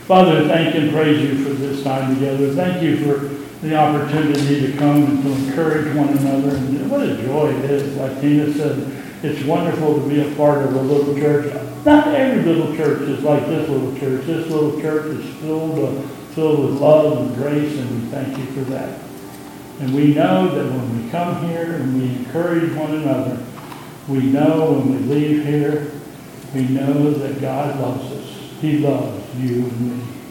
Father, thank and praise you for this time together. Thank you for the opportunity to come and to encourage one another. And what a joy it is. Like Tina said, it's wonderful to be a part of a little church. Not every little church is like this little church. This little church is filled with love and grace, and we thank you for that. And we know that when we come here and we encourage one another, we know when we leave here, we know that God loves us. He loves you and me.